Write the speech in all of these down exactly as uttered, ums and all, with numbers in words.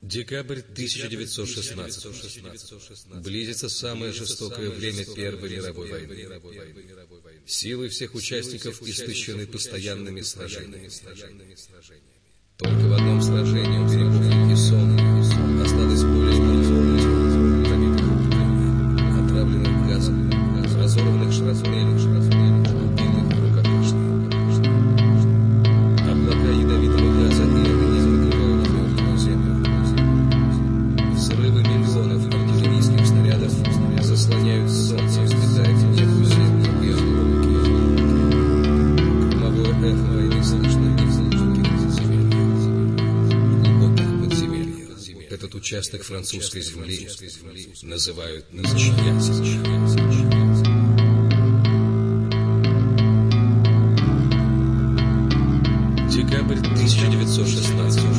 Декабрь тысяча девятьсот шестнадцатого. Близится самое жестокое время Первой мировой войны. Силы всех участников истощены постоянными сражениями. Только в одном сражении у берегов реки Сон осталось более миллиона пробитых пулями, отравленных газом, разорванных шрапнелей, убитых рукопашных. Облака ядовитого газа и огня закрывают мертвую землю. Взрывы миллионов артиллерийских снарядов заслоняют солнце, сметая в небо землю и облаки. Громовое эхо войны слышно не в глубоких подземельях. Глубоких подземельях. Этот участок французской земли называют ничья земля. Декабрь тысяча девятьсот шестнадцатого.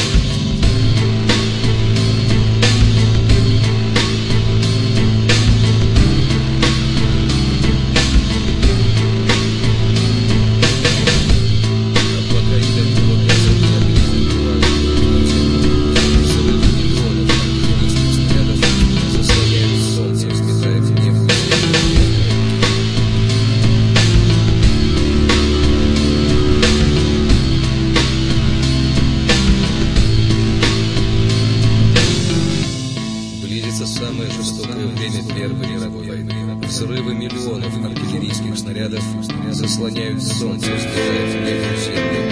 Самое жестокое время Первой мировой войны. Взрывы миллионов артиллерийских снарядов заслоняют солнце, сбивая в небо землю.